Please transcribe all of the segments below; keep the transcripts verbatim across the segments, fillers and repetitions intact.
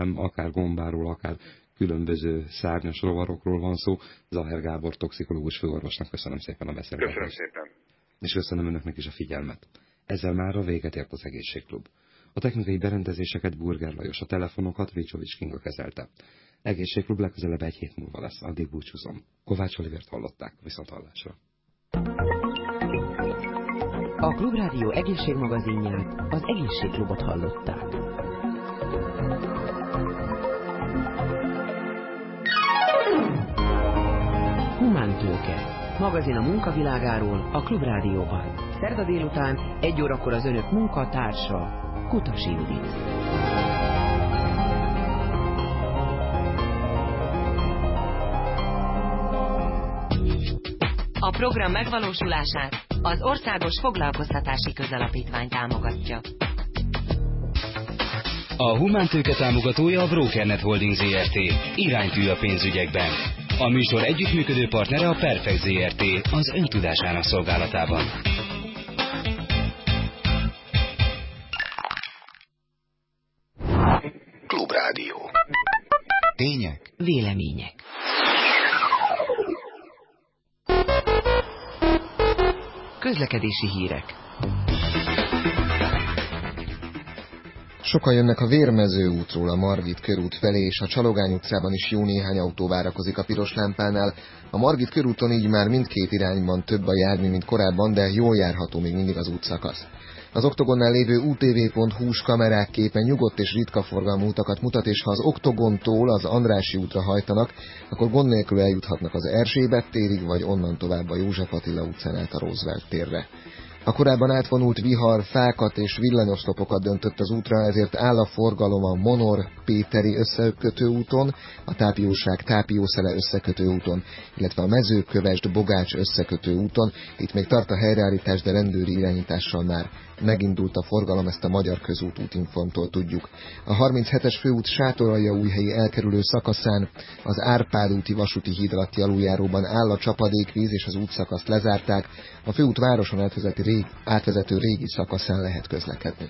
akár gombáról, akár különböző szárnyas rovarokról van szó. Zahár Gábor toxikológus főorvosnak köszönöm szépen a beszélgetést. Köszönöm szépen. És köszönöm önöknek is a figyelmet. Ezzel már a véget ért az Egészségklub. A technikai berendezéseket Burger Lajos, a telefonokat Vicsovics Kinga kezelte. Egészségklub legközelebb egy hét múlva lesz, addig búcsúzom. Kovács Olivért hallották, viszont hallásra. A Klubrádió egészségmagazinját, az Egészségklubot hallották. Humántőke. Magazin a munkavilágáról a Klubrádióban. Szerda délután egy órakor az önök munkatársa, Kutasi Judit. A program megvalósulását az Országos Foglalkoztatási Közalapítvány támogatja. A humántőke támogatója a Brokernet Holding zé er té. Iránytű a pénzügyekben. A műsor együttműködő partnere a Perfect zé er té, az öntudásának szolgálatában. Klubrádió. Tények. Vélemények. Közlekedési hírek. Sokan jönnek a Vérmező útról a Margit körút felé, és a Csalogány utcában is jó néhány autó várakozik a piros lámpánál. A Margit körúton így már mindkét irányban több a jármű, mint korábban, de jól járható még mindig az útszakasz. Az Oktogonnál lévő u té vé pont hu-s kamerák képen nyugodt és ritka forgalmú utakat mutat, és ha az Oktogontól az Andrássy útra hajtanak, akkor gond nélkül eljuthatnak az Erzsébet térig, vagy onnan tovább a József Attila utcán át a Roosevelt térre. A korábban átvonult vihar fákat és villanyoszlopokat döntött az útra, ezért áll a forgalom a Monor-Péteri összekötő úton, a Tápióság-Tápiószele összekötő úton, illetve a Mezőkövesd-Bogács összekötő úton. Itt még tart a helyreállítás, de rendőri irányítással már megindult a forgalom, ezt a Magyar Közút útinformtól tudjuk. A harminchetes főút Sátoraljaújhelyi elkerülő szakaszán az Árpád úti vasúti híd alatti aluljáróban áll a csapadékvíz, és az útszakaszt lezárták. A főút városon átvezető régi, átvezető régi szakaszán lehet közlekedni.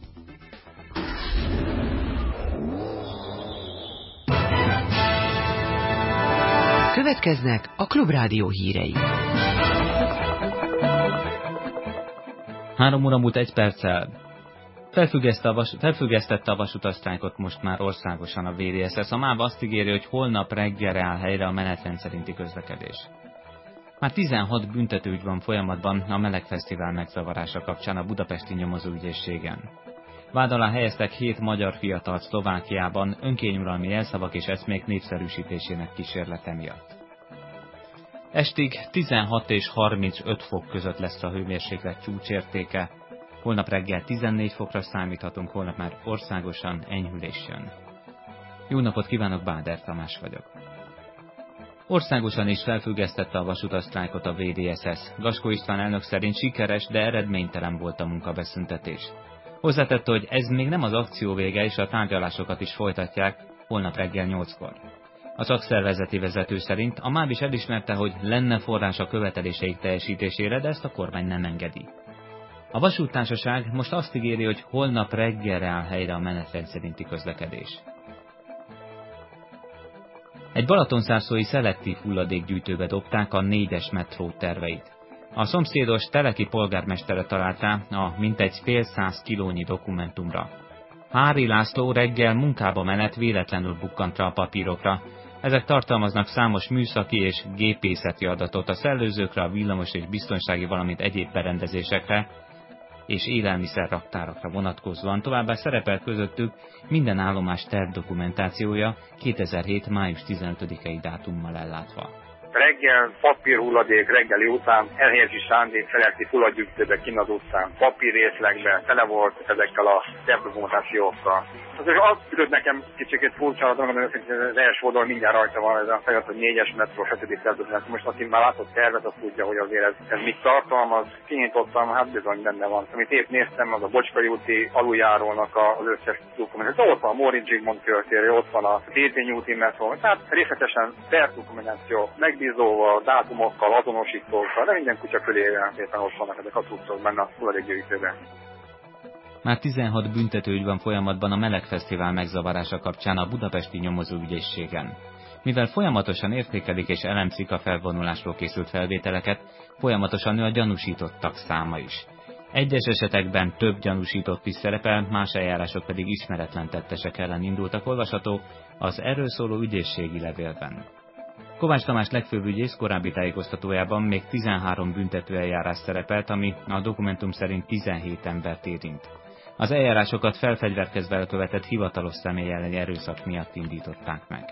Következnek a Klubrádió hírei. Három óra múlt egy perccel. Felfüggesztette a, vas, felfüggesztette a vasutasztrájkot most már országosan a vé dé es es. A MÁV azt ígéri, hogy holnap reggelre áll helyre a menetrend szerinti közlekedés. Már tizenhat büntetőügy van folyamatban a Melegfesztivál megzavarása kapcsán a budapesti nyomozóügyészségen. Vád alá helyeztek hét magyar fiatalt Szlovákiában önkényuralmi jelszavak és eszmék népszerűsítésének kísérlete miatt. Estig tizenhat és harmincöt fok között lesz a hőmérséklet csúcsértéke. Holnap reggel tizennégy fokra számíthatunk, holnap már országosan enyhülés jön. Jó napot kívánok, Báder Tamás vagyok. Országosan is felfüggesztette a vasutasztrájkot a vé dé es es. Gaskó István elnök szerint sikeres, de eredménytelen volt a munkabeszüntetés. Hozzátette, hogy ez még nem az akció vége, és a tárgyalásokat is folytatják holnap reggel nyolckor. A szakszervezeti vezető szerint a MÁV is elismerte, hogy lenne forrás a követeléseik teljesítésére, de ezt a kormány nem engedi. A vasúttársaság most azt ígéri, hogy holnap reggelre áll helyre a menetrend szerinti közlekedés. Egy balatonszárszói szelektív hulladékgyűjtőbe dobták a négyes metró terveit. A szomszédos Teleki polgármestere találta a mintegy fél száz kilónyi dokumentumra. Hári László reggel munkába menet véletlenül bukkant rá a papírokra. Ezek tartalmaznak számos műszaki és gépészeti adatot a szellőzőkre, a villamos és biztonsági, valamint egyéb berendezésekre és élelmiszerraktárakra vonatkozóan, továbbá szerepel közöttük minden állomás tervdokumentációja kétezer-hét május tizenötödikei dátummal ellátva. Reggel papírhulladék reggeli után elhelyezi szándék szelektív hulladékgyűjtőbe kinn az utcán. Papírrészlegben tele volt ezekkel a tervdokumentációkkal. Azért azt tűnött nekem kicsit furcsa, hogy az első oldalon mindjárt rajta van ez a fejlett, hogy négyes metró, hetedik tervdokumentáció. Most aki már látott tervet, azt tudja, hogy azért ez, ez mit tartalmaz. Kinyitottam, hát bizony benne van. Amit épp néztem, az a Bocskai úti aluljárónak az összes dokumentáció. Ott van a Móricz Zsigmond körtérje, ott van a Tétény úti metró. Tehát részletesen tervdokumentáció, megbízóval, dátumokkal, azonosítókkal, de minden kutya fölére éppen ott vannak ezek a cuccok benne a hulladékgyűjtőben. Már tizenhat büntetőügy van folyamatban a Melegfesztivál megzavarása kapcsán a budapesti nyomozóügyészségen. Mivel folyamatosan értékelik és elemzik a felvonulásról készült felvételeket, folyamatosan nő a gyanúsítottak száma is. Egyes esetekben több gyanúsított is szerepel, más eljárások pedig ismeretlen tettesek ellen indultak, olvasható az erről szóló ügyészségi levélben. Kovács Tamás legfőbb ügyész korábbi tájékoztatójában még tizenhárom büntetőeljárás szerepelt, ami a dokumentum szerint tizenhét embert érint. Az eljárásokat felfegyverkezve elkövetett hivatalos személy elleni erőszak miatt indították meg.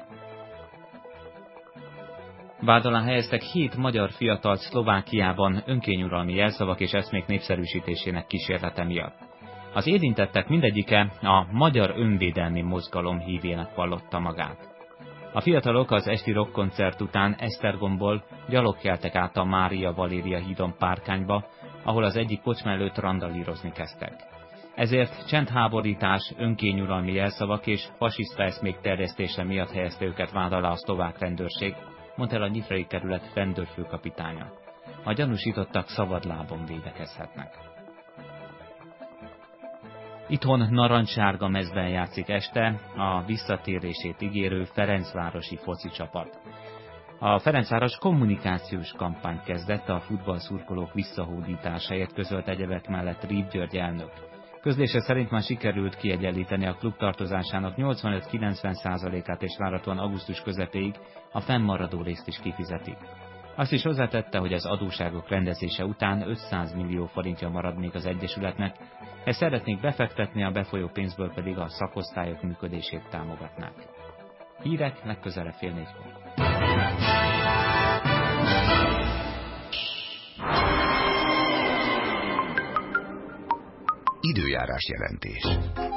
Vád alá helyeztek hét magyar fiatalt Szlovákiában önkényuralmi jelszavak és eszmék népszerűsítésének kísérlete miatt. Az érintettek mindegyike a Magyar Önvédelmi Mozgalom hívének vallotta magát. A fiatalok az esti rockkoncert után Esztergomból gyalogkeltek át a Mária Valéria hídon Párkányba, ahol az egyik kocsma előtt randalírozni kezdtek. Ezért csendháborítás, önkényuralmi jelszavak és fasiszta eszmék terjesztése miatt helyezte őket vád alá a szlovák rendőrség, mondta el a nyitrai kerület rendőrfőkapitánya. A gyanúsítottak szabadlábon védekezhetnek. Itthon narancssárga mezben játszik este a visszatérését ígérő Ferencvárosi foci csapat. A Ferencváros kommunikációs kampányt kezdett a futballszurkolók visszahódításáért, közölt egyebek mellett Rieb György elnök. Közlése szerint már sikerült kiegyenlíteni a klub tartozásának nyolcvanöt-kilencven százalékát, és várhatóan augusztus közepéig a fennmaradó részt is kifizetik. Azt is hozzátette, hogy az adósságok rendezése után ötszáz millió forintja marad még az egyesületnek, ezt szeretnék befektetni, a befolyó pénzből pedig a szakosztályok működését támogatnák. Hírek legközelebb fél négykor. Időjárás jelentés.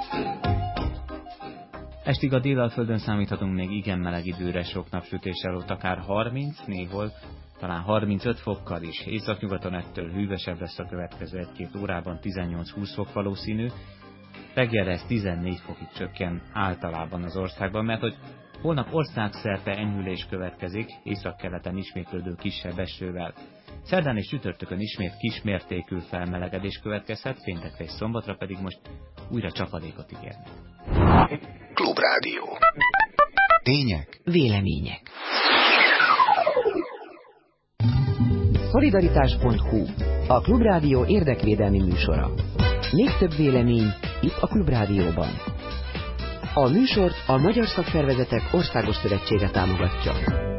Estig a Délalföldön számíthatunk még igen meleg időre, sok napsütéssel, ott akár harminc, néhol talán harmincöt fokkal is. Északnyugaton ettől hűvösebb lesz a következő egy-két órában, tizennyolc-húsz fok valószínű. Reggelre ez tizennégy fokig csökken általában az országban, mert hogy holnap országszerte enyhülés következik, északkeleten ismétlődő kisebb esővel. Szerdán és csütörtökön ismét kismértékű felmelegedés következhet, péntekre és szombatra pedig most újra csapadékot ígérnek. Klubrádió. Tények. Vélemények. Szolidaritás pont hu. A Klubrádió érdekvédelmi műsora. Még több vélemény itt a Klubrádióban. A műsort a Magyar Szakszervezetek Országos Szövetsége támogatja.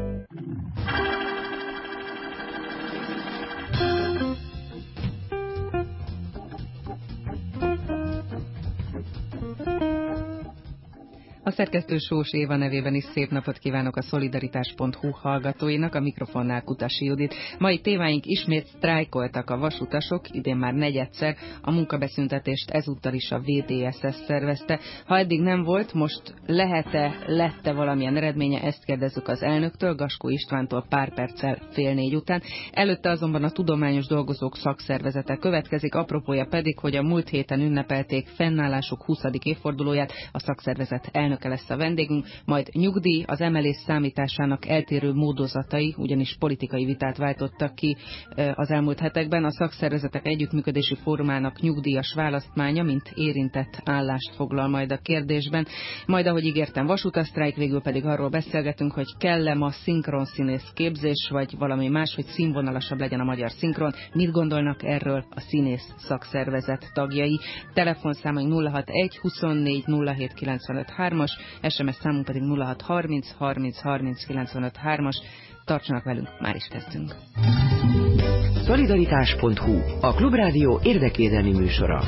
A szerkesztő Sós Éva nevében is szép napot kívánok a Szolidaritás pont hu hallgatóinak, a mikrofonnál Kutasi Judit. Mai témáink: ismét sztrájkoltak a vasutasok, idén már negyedszer, a munkabeszüntetést ezúttal is a vé dé es es szervezte. Ha eddig nem volt, most lehet-e, lett-e valamilyen eredménye, ezt kérdezzük az elnöktől, Gaskó Istvántól pár perccel fél négy után. Előtte azonban a Tudományos Dolgozók Szakszervezete következik, apropója pedig, hogy a múlt héten ünnepelték fennállásuk huszadik évfordulóját, a szakszervezet elnök lesz a vendégünk, majd nyugdíj, az emelés számításának eltérő módozatai, ugyanis politikai vitát váltottak ki az elmúlt hetekben. A szakszervezetek együttműködési fórumának nyugdíjas választmánya, mint érintett állást foglal majd a kérdésben. Majd, ahogy ígértem, vasutasztrájk, végül pedig arról beszélgetünk, hogy kell-e ma szinkronszínész képzés, vagy valami más, hogy színvonalasabb legyen a magyar szinkron. Mit gondolnak erről a színész szakszervezet tagjai? Telefonszámaink nulla hatvanegy huszonnégy nulla hét kilencvenöt hármas, es em es számunk pedig nulla hat harminc harminc harminc kilencvenöt hármas. Tartsanak velünk, már is kezdünk. Szolidaritás pont hu. A Klubrádió érdekvédelmi műsora.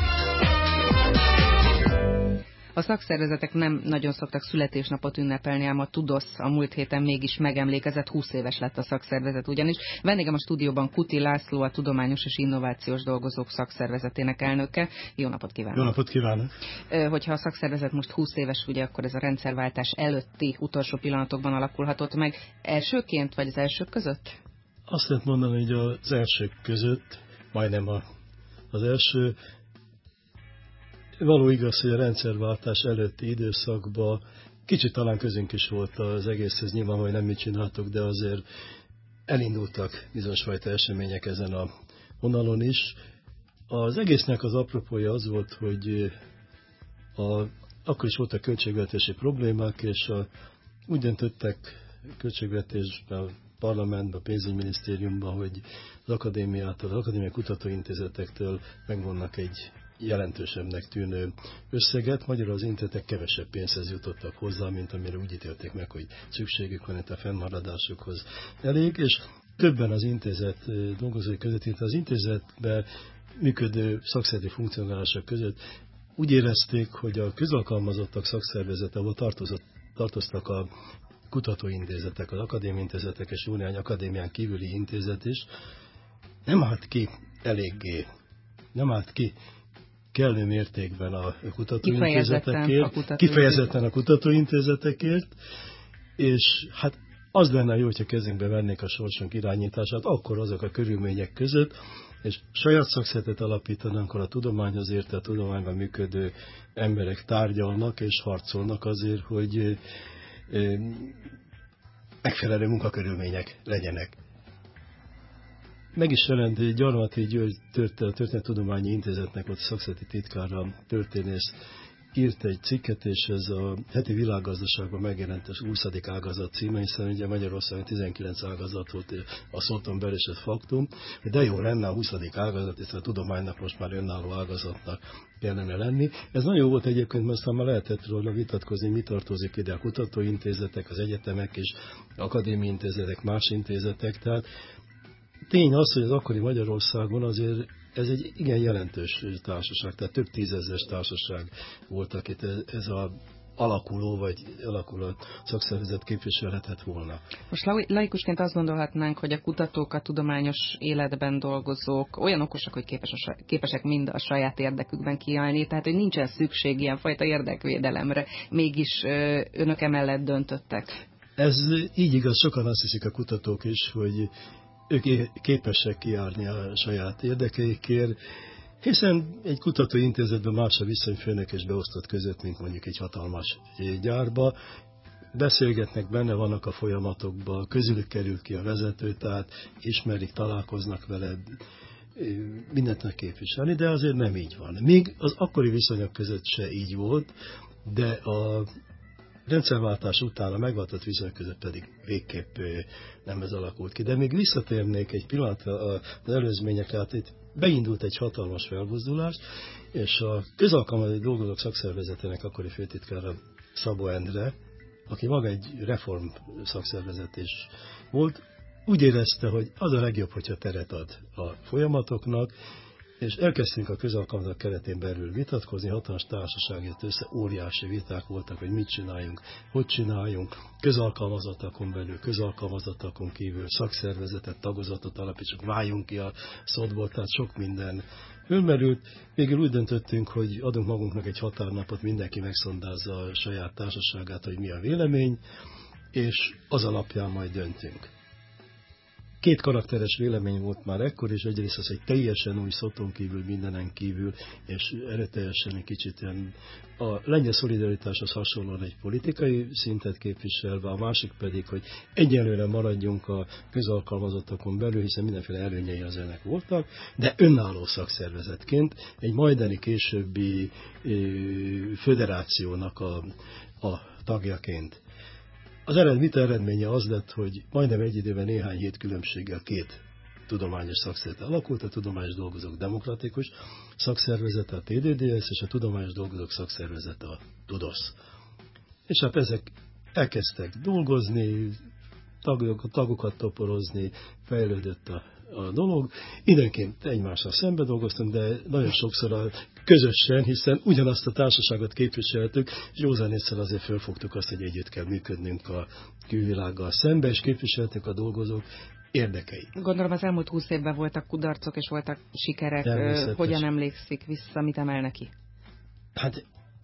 A szakszervezetek nem nagyon szoktak születésnapot ünnepelni, ám a TUDOSZ a múlt héten mégis megemlékezett, húsz éves lett a szakszervezet ugyanis. Vendégem a stúdióban Kuti László, a Tudományos és Innovációs Dolgozók Szakszervezetének elnöke. Jó napot kívánok! Jó napot kívánok! Hogyha a szakszervezet most húsz éves, ugye akkor ez a rendszerváltás előtti utolsó pillanatokban alakulhatott meg. Elsőként vagy az elsők között? Azt lehet mondani, hogy az elsők között, majdnem a, az első. Való igaz, hogy a rendszerváltás előtti időszakban kicsit talán közünk is volt az egészhez, nyilván, hogy nem mit csináltok, de azért elindultak bizonyos fajta események ezen a vonalon is. Az egésznek az apropója az volt, hogy a, akkor is voltak költségvetési problémák, és a, úgy döntöttek költségvetésben, a parlamentben, a pénzügyminisztériumban, hogy az akadémiától, az akadémiai kutatóintézetektől megvonnak egy jelentősebbnek tűnő összeget. Magyarul az intézetek kevesebb pénzhez jutottak hozzá, mint amire úgy ítélték meg, hogy szükségük van itt a fennmaradásukhoz elég, és többen az intézet dolgozói között, itt az intézetben működő szakszervezeti funkcionálások között úgy érezték, hogy a közalkalmazottak szakszervezete, ahol tartozott, tartoztak a kutatóintézetek, az akadémiaintézetek és jó néhány akadémián kívüli intézet is, nem állt ki eléggé, nem állt ki kellő mértékben a kutatóintézetekért, kifejezetten, kifejezetten a kutatóintézetekért, és hát az lenne jó, hogyha kezünkbe vennék a sorsunk irányítását, akkor azok a körülmények között, és saját szakszervezetet alapítanak, akkor a tudományhoz érte, a tudományban működő emberek tárgyalnak és harcolnak azért, hogy megfelelő munkakörülmények legyenek. Meg is jelent Gyarmati György Történettudományi Intézetnek volt szakszervezeti titkára, történész, írt egy cikket, és ez a heti világgazdaságban megjelent a huszadik ágazat címe, hiszen ugye Magyarországon tizenkilenc ágazat volt a szóton belül, és ez faktum, de jó lenne a huszadik ágazat, hiszen a tudománynak most már önálló ágazatnak kellene lenni. Ez nagyon jó volt egyébként, mert aztán már lehetett róla vitatkozni, mi tartozik ide a kutatóintézetek, az egyetemek és akadémiai intézetek, más intézetek, tehát tény az, hogy az akkori Magyarországon azért ez egy igen jelentős társaság, tehát több tízezres társaság voltak itt, ez az alakuló, vagy alakuló szakszervezet képviselhetett volna. Most laikusként azt gondolhatnánk, hogy a kutatók, a tudományos életben dolgozók olyan okosak, hogy képes a, képesek mind a saját érdekükben kiállni, tehát hogy nincsen szükség ilyenfajta érdekvédelemre, mégis önök emellett döntöttek. Ez így igaz, sokan azt hiszik a kutatók is, hogy ők képesek kiállni a saját érdekeikért, hiszen egy kutatóintézetben más a viszony főnök és beosztott között, mint mondjuk egy hatalmas gyárba. Beszélgetnek, benne vannak a folyamatokban, közülük kerül ki a vezető, tehát ismerik, találkoznak vele, mindent meg képviselni, de azért nem így van. Még az akkori viszonyok között se így volt, de a rendszerváltás után a megváltott viszonyok között pedig végképp nem ez alakult ki. De még visszatérnék egy pillanatra az előzményekre, hát itt beindult egy hatalmas felbuzdulás, és a közalkalmazott dolgozók szakszervezetének akkori főtitkára Szabó Endre, aki maga egy reform szakszervezet is volt, úgy érezte, hogy az a legjobb, hogyha teret ad a folyamatoknak, és elkezdtünk a közalkalmazottak keretén belül vitatkozni, hatalmas társaság jött össze, óriási viták voltak, hogy mit csináljunk, hogy csináljunk, közalkalmazottakon belül, közalkalmazottakon kívül, szakszervezetet, tagozatot alapítsuk, váljunk ki a szodból, tehát sok minden fölmerült. Végül úgy döntöttünk, hogy adunk magunknak egy határnapot, mindenki megszondázza a saját társaságát, hogy mi a vélemény, és az alapján majd döntünk. Két karakteres vélemény volt már ekkor, és egyrészt az egy teljesen új szoton kívül, mindenen kívül, és erőteljesen egy kicsit ilyen a lengyel szolidaritáshoz hasonlóan egy politikai szintet képviselve, a másik pedig, hogy egyelőre maradjunk a közalkalmazottakon belül, hiszen mindenféle előnyei az ennek voltak, de önálló szakszervezetként egy majdani későbbi ö, föderációnak a, a tagjaként. Az eredmény eredménye az lett, hogy majdnem egy időben néhány hét különbséggel két tudományos szakszervezet alakult, a tudományos dolgozók demokratikus szakszervezete, a té dé dé es, és a tudományos dolgozók szakszervezete, a tudosz. És hát ezek elkezdtek dolgozni, tagok, tagokat toporozni, fejlődött a, a dolog. Időnként egymással szembe dolgoztunk, de nagyon sokszor a közösen, hiszen ugyanazt a társaságot képviseltük, és józan észre azért fölfogtuk azt, hogy együtt kell működnünk a külvilággal szembe, és képviseltük a dolgozók érdekeit. Gondolom az elmúlt húsz évben voltak kudarcok, és voltak sikerek. Hogyan emlékszik vissza, mit emel neki? Hát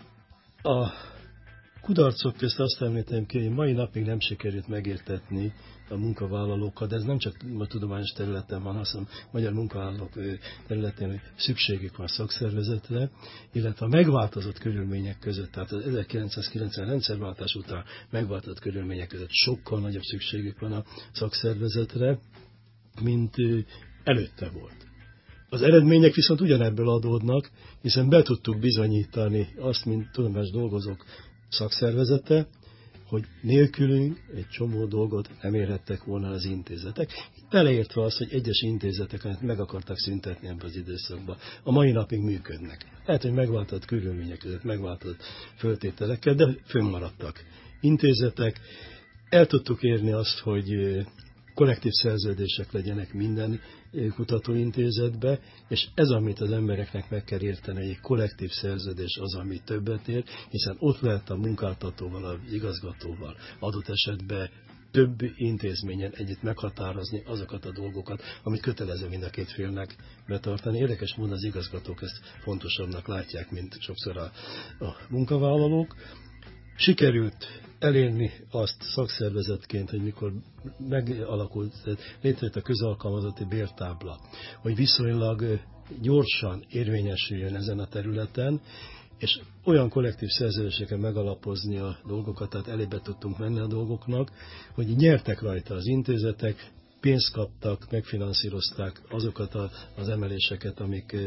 a kudarcok közt azt említem ki, hogy mai napig nem sikerült megértetni a munkavállalókat, de ez nem csak a tudományos területen van, hanem a magyar munkavállalók területén szükségük van szakszervezetre, illetve a megváltozott körülmények között, tehát az ezerkilencszázkilencven rendszerváltás után megváltozott körülmények között sokkal nagyobb szükségük van a szakszervezetre, mint előtte volt. Az eredmények viszont ugyanebből adódnak, hiszen be tudtuk bizonyítani azt, mint tudományos dolgozók szakszervezete, hogy nélkülünk egy csomó dolgot nem érhettek volna az intézetek. Beleértve azt, hogy egyes intézeteket meg akartak szüntetni ebben az időszakban. A mai napig működnek. Lehet, hogy megváltott körülmények között, megváltott föltételekkel, de fönnmaradtak intézetek. El tudtuk érni azt, hogy kollektív szerződések legyenek minden kutatóintézetbe, és ez, amit az embereknek meg kell érteni, egy kollektív szerződés az, ami többet ér, hiszen ott lehet a munkáltatóval, az igazgatóval adott esetben több intézményen együtt meghatározni azokat a dolgokat, amit kötelező mind a két félnek betartani. Érdekes módon az igazgatók ezt fontosabbnak látják, mint sokszor a, a munkavállalók. Sikerült elérni azt szakszervezetként, hogy mikor megalakult, létrejött a közalkalmazotti bértábla, hogy viszonylag gyorsan érvényesüljön ezen a területen, és olyan kollektív szerződéseken megalapozni a dolgokat, tehát elébe tudtunk menni a dolgoknak, hogy nyertek rajta az intézetek, pénzt kaptak, megfinanszírozták azokat a, az emeléseket, amik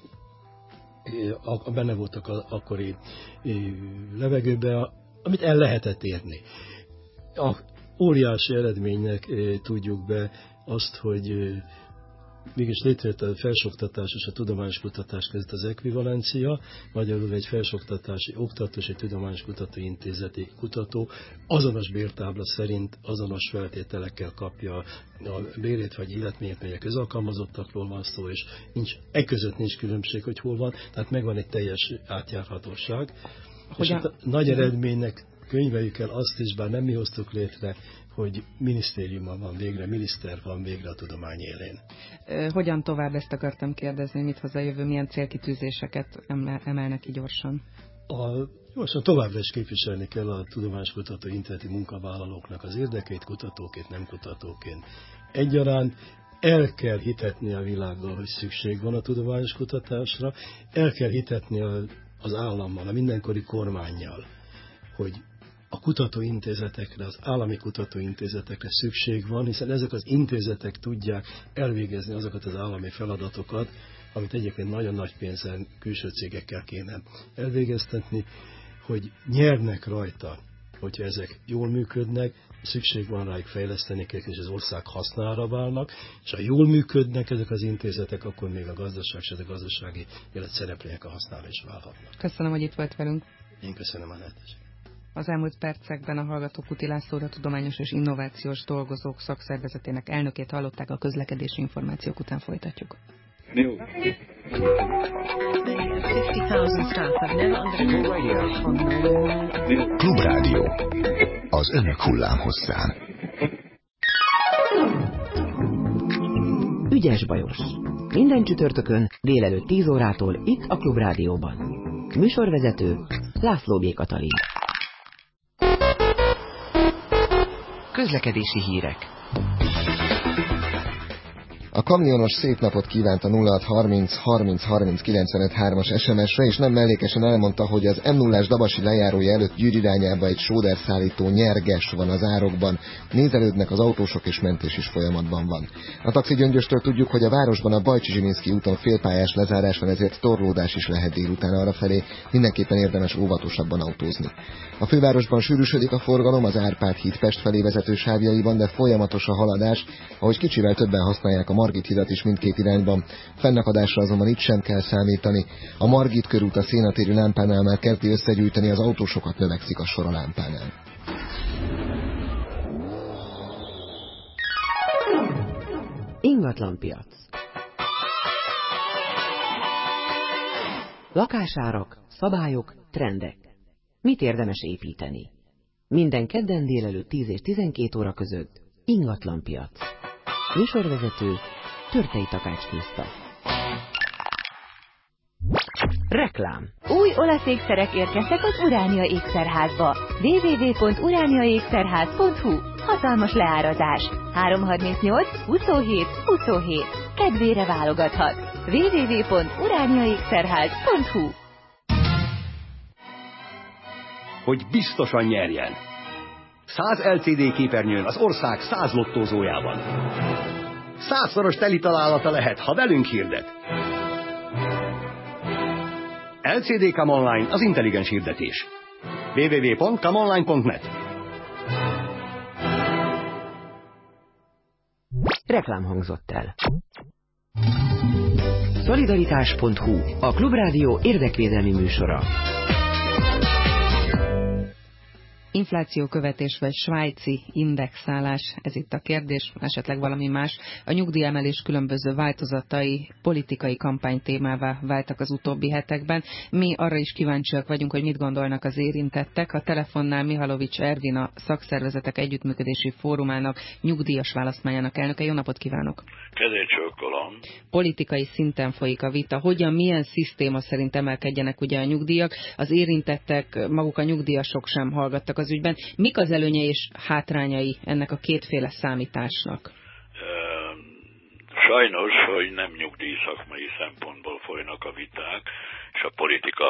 benne voltak az akkori levegőben, amit el lehetett érni. A óriási eredménynek tudjuk be azt, hogy mégis létrejött a felsőoktatás és a tudományos kutatás között az ekvivalencia, magyarul egy felsőoktatási oktató és egy tudományos kutatóintézeti kutató azonos bértábla szerint azonos feltételekkel kapja a bérét vagy illetményét, mely a közalkalmazottakról van szó, és nincs, e között nincs különbség, hogy hol van, tehát megvan egy teljes átjárhatóság. Hogyan? És a nagy eredménynek könyveljük el azt is, bár nem mi hoztuk létre, hogy minisztériumban van végre, miniszter van végre a tudomány élén. Hogyan tovább, ezt akartam kérdezni, mit hoz a jövő, milyen célkitűzéseket emelnek ki gyorsan? A, gyorsan továbbra is képviselni kell a tudományos kutató intézeti munkavállalóknak az érdekeit, kutatóként, nem kutatóként. Egyaránt el kell hitetni a világgal, hogy szükség van a tudományos kutatásra, el kell hitetni a, az állammal, a mindenkori kormánnyal, hogy a kutatóintézetekre, az állami kutatóintézetekre szükség van, hiszen ezek az intézetek tudják elvégezni azokat az állami feladatokat, amit egyébként nagyon nagy pénzen külső cégekkel kéne elvégeztetni, hogy nyernek rajta, hogyha ezek jól működnek, szükség van rájuk, fejleszteni kell, és az ország hasznára válnak, és ha jól működnek ezek az intézetek, akkor még a gazdaság és a gazdasági élet szereplőnek a hasznára is válhatnak. Köszönöm, hogy itt volt velünk. Én köszönöm a lehetőséget. Az elmúlt percekben a hallgatók Kuti Lászlóra, tudományos és innovációs dolgozók szakszervezetének elnökét hallották, a közlekedési információk után folytatjuk. Jó. Klubrádió. Az önök hullámhosszán. Ügyes bajos. Minden csütörtökön délelőtt tíz órától itt a Klubrádióban. Műsorvezető László B. Katalin. Közlekedési hírek. A kamionos szép napot kívánt a nulla hat harminc harminc harminc kilencvenöt hármas es em es-re, és nem mellékesen elmondta, hogy az em nullás dabasi lejárója előtt Győr irányába egy sóderszállító nyerges van az árokban. Nézelődnek az autósok, és mentés is folyamatban van. A Taxi Gyöngyöstől tudjuk, hogy a városban a Bajcsi Zsilinszky úton félpályás lezárás van, ezért torlódás is lehet délután arrafelé. Mindenképpen érdemes óvatosabban autózni. A fővárosban sűrűsödik a forgalom az Árpád híd Pest felé vezető sávjaiban, de folyamatos a haladás, ahogy kicsivel többen használják a Margit hidat is mindkét irányban. Fennakadásra azonban itt sem kell számítani. A Margit körút a Szénatéri lámpánál már kezdi összegyűjteni, az autósokat növekszik a sor a lámpánál. Ingatlanpiac. Lakásárak, szabályok, trendek. Mit érdemes építeni? Minden kedden délelőtt tíz és tizenkét óra között ingatlanpiac. Műsorvezető Törtei Takács Kriszta. Reklám. Új olasz ékszerek érkeztek az Uránia ékszerházba. double-u double-u double-u pont uránia ékszerház pont hu. Hatalmas leárazás. három harmincnyolc huszonhét huszonhét. Kedvére válogathat. double-u double-u double-u pont uránia ékszerház pont hu. Hogy biztosan nyerjen. száz el cé dé képernyőn az ország száz lottózójában. százszoros teli találata lehet, ha velünk hirdet. el cé dé Come Online, az intelligens hirdetés. double-u double-u double-u pont come online pont net. Reklám hangzott el. Szolidaritás pont hu, a Klubrádió érdekvédelmi műsora. Inflációkövetés vagy svájci indexálás, ez itt a kérdés, esetleg valami más. A nyugdíjemelés különböző változatai politikai kampánytémává váltak az utóbbi hetekben. Mi arra is kíváncsiak vagyunk, hogy mit gondolnak az érintettek. A telefonnál Mihalovics Ervin, a Szakszervezetek Együttműködési Fórumának nyugdíjas választmányának elnöke. Jó napot kívánok! Kezét csókolom! Politikai szinten folyik a vita. Hogyan, milyen szisztéma szerint emelkedjenek ugye a nyugdíjak? Az érintettek, maguk a nyugdíjasok sem hallgattak az ügyben. Mik az előnyei és hátrányai ennek a kétféle számításnak? Sajnos, hogy nem nyugdíj szakmai szempontból folynak a viták, és a politika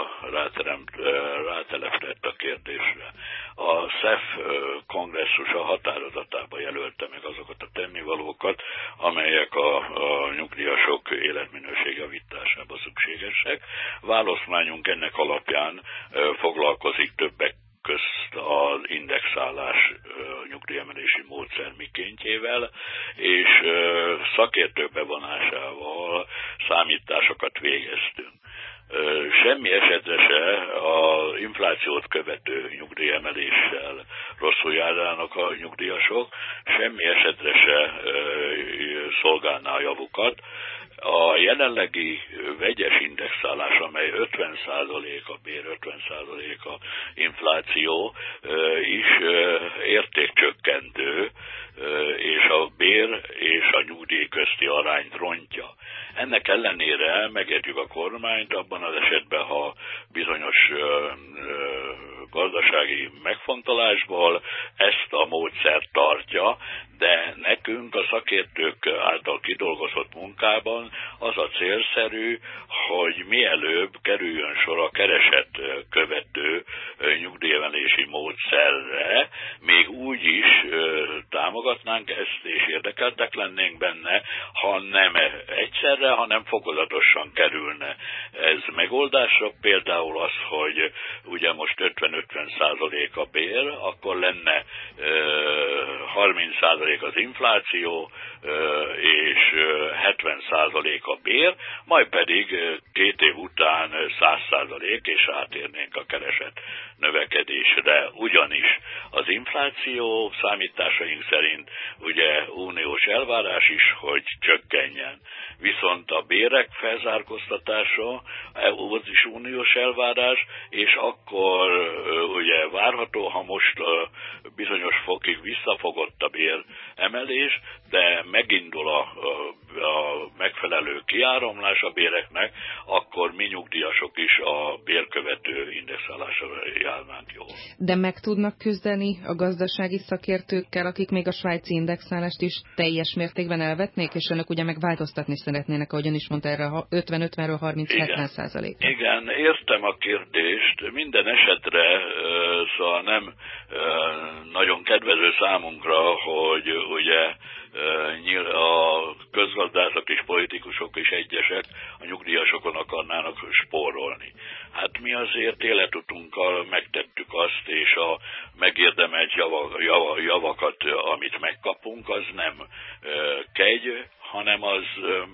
rátelepedett a kérdésre. A es e ef kongresszusa határozatában jelölte meg azokat a tennivalókat, amelyek a, a nyugdíjasok életminőség javításába szükségesek. Választmányunk ennek alapján foglalkozik többek közt az indexálás nyugdíjemelési módszer mikéntjével, és szakértők bevonásával számításokat végeztünk. Semmi esetre se az inflációt követő nyugdíjemeléssel rosszul járnának a nyugdíjasok, semmi esetre se szolgálná a javukat. A jelenlegi vegyes indexálás, amely ötven százalék a bér, ötven százalék a infláció is értékcsökkentő, és a bér és a nyugdíj közti arányt rontja. Ennek ellenére megértjük a kormányt abban az esetben, ha bizonyos ö, ö, gazdasági megfontolásból ezt a módszert tartja, de nekünk a szakértők által kidolgozott munkában az a célszerű, hogy mielőbb kerüljön sor a kereset követő nyugdíjemelési módszerre, még úgy is támogatnánk ezt, és érdekeltek lennénk benne, ha nem egyszerre, hanem fokozatosan kerülne ez megoldásra. Például az, hogy ugye most ötven-ötven százalék a bér, akkor lenne harminc százalék az infláció, és hetven százalék a bér, majd pedig két év után száz százalék, és átérnénk a kereset növekedésre. Ugyanis az infláció számításaink szerint ugye uniós elvárás is, hogy csökkenjen. Viszont a bérek felzárkóztatása, az is uniós elvárás, és akkor ugye várható, ha most bizonyos fokig visszafogott a bér emelés, de megindul a, a megfelelő kiáramlás a béreknek, akkor mi nyugdíjasok is a bérkövető indexálásra járnánk jól. De meg tudnak küzdeni a gazdasági szakértőkkel, akik még a svájci indexálást is teljes mértékben elvetnék, és önök ugye megváltoztatni szeretnének, ahogyan is mondta, erre ötven-ötvenről harminc-hetven százalék. Igen, értem a kérdést. Minden esetre szóval nem nagyon kedvező számunkra, hogy ugye a közgazdászok és politikusok is egyesek a nyugdíjasokon akarnának spórolni. Hát mi azért életutunkkal megtettük azt, és a megérdemelt javak, javakat, amit megkapunk, az nem kegy, hanem az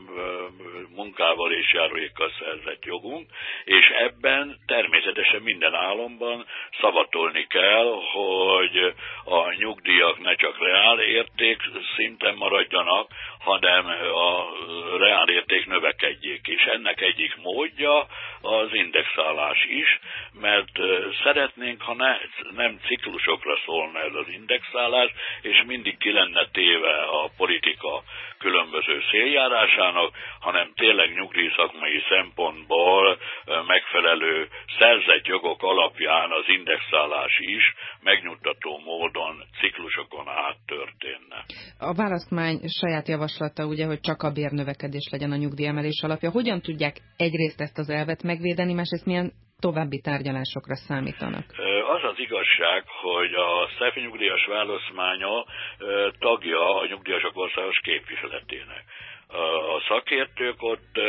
munkával és járulékkal szerzett jogunk, és ebben természetesen minden államban szavatolni kell, hogy a nyugdíjak ne csak reál érték szinten maradjanak, hanem a reál érték növekedjék. És ennek egyik módja az indexálás is, mert szeretnénk, ha ne, nem ciklusokra szólna ez az indexálás, és mindig ki lenne téve a politika különböző széljárásának, hanem tényleg nyugdíjszakmai szempontból megfelelő szerzett jogok alapján az indexálás is megnyugtató módon ciklusokon át történne. A választmány saját javaslata ugye, hogy csak a bérnövekedés legyen a nyugdíjemelés alapja. Hogyan tudják egyrészt ezt az elvet megvédeni, másrészt milyen további tárgyalásokra számítanak? Az az igazság, hogy a SZEF nyugdíjas választmánya tagja a nyugdíjasok országos képviseletének. A szakértők ott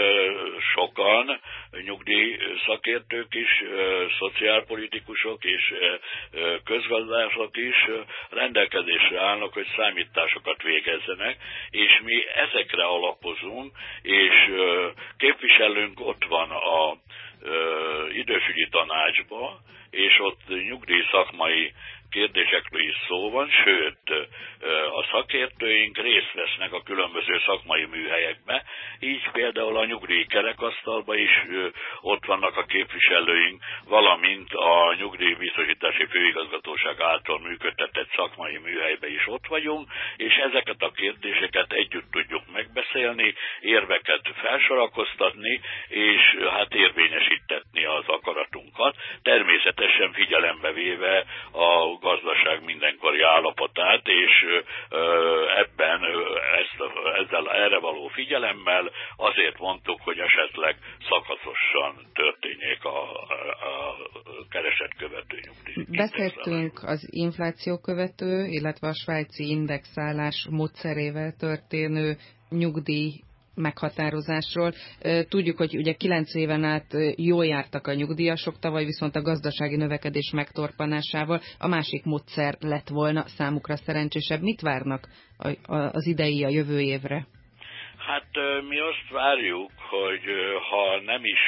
sokan, nyugdíj szakértők is, szociálpolitikusok és közgazdászok is rendelkezésre állnak, hogy számításokat végezzenek, és mi ezekre alapozunk, és képviselőnk ott van a idősügyi tanácsba, és ott nyugdíj szakmai kérdésekről is szó van, sőt, a szakértőink részt vesznek a különböző szakmai műhelyekbe, így például a nyugdíj kerekasztalban is ott vannak a képviselőink, valamint a nyugdíjbiztosítási főigazgatóság által működtetett szakmai műhelyben is ott vagyunk, és ezeket a kérdéseket együtt tudjuk megbeszélni, érveket felsorakoztatni, és hát érvényesítetni az akaratunkat, természetesen figyelembe véve a gazdaság mindenkori állapotát, és ebben ezt, ezzel erre való figyelemmel azért mondtuk, hogy esetleg szakaszosan történjék a, a kereset követő nyugdíj. Beszéltünk az infláció követő, illetve a svájci indexálás módszerével történő nyugdíj meghatározásról. Tudjuk, hogy ugye kilenc éven át jól jártak a nyugdíjasok, tavaly viszont a gazdasági növekedés megtorpanásával a másik módszer lett volna számukra szerencsésebb. Mit várnak az idei, a jövő évre? Hát mi azt várjuk, hogy ha nem is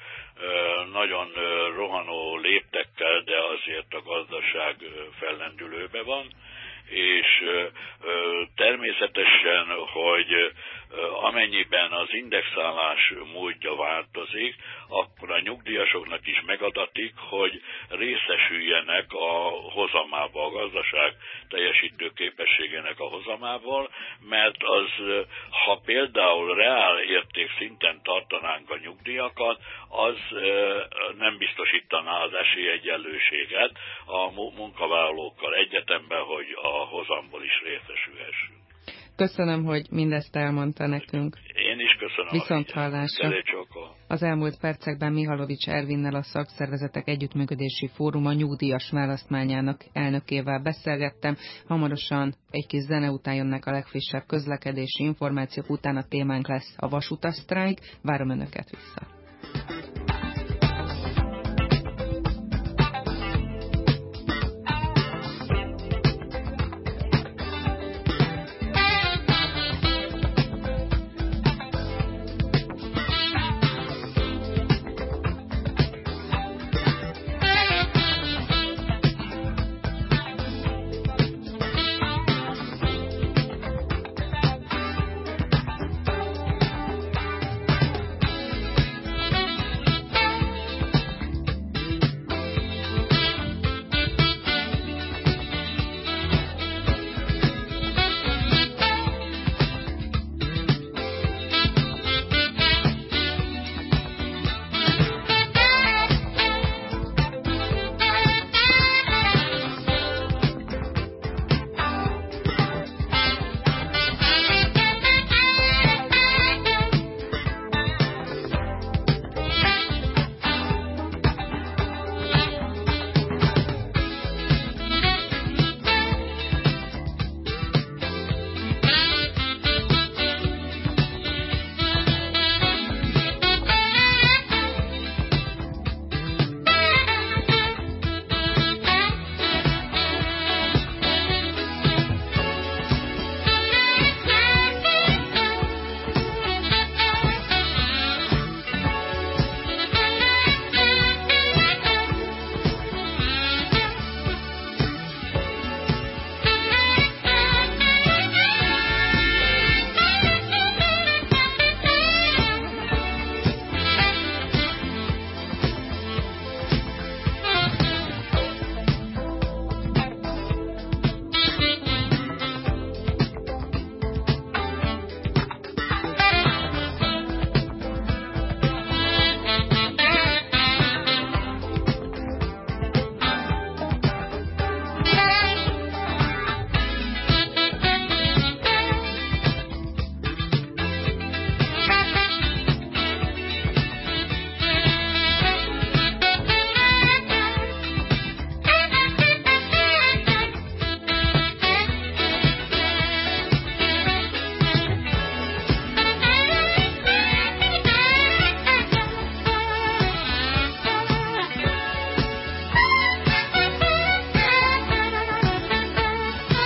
nagyon rohanó léptekkel, de azért a gazdaság fellendülőbe van, és természetesen, hogy amennyiben az indexálás módja változik, akkor a nyugdíjasoknak is megadatik, hogy részesüljenek a hozamába, a gazdaság teljesítő képességének a hozamából, mert az, ha például reál érték szinten tartanánk a nyugdíjakat, az nem biztosítaná az esélyegyenlőséget a munkavállalókkal egyetemben, hogy a hozamból is részesülhessünk. Köszönöm, hogy mindezt elmondta nekünk. Én is köszönöm. Viszont hallásra. Az elmúlt percekben Mihalovics Ervinnel, a Szakszervezetek Együttműködési Fóruma nyugdíjas választmányának elnökével beszélgettem. Hamarosan egy kis zene után jönnek a legfrissebb közlekedési információk, utána témánk lesz a vasutasztrájk. Várom Önöket vissza.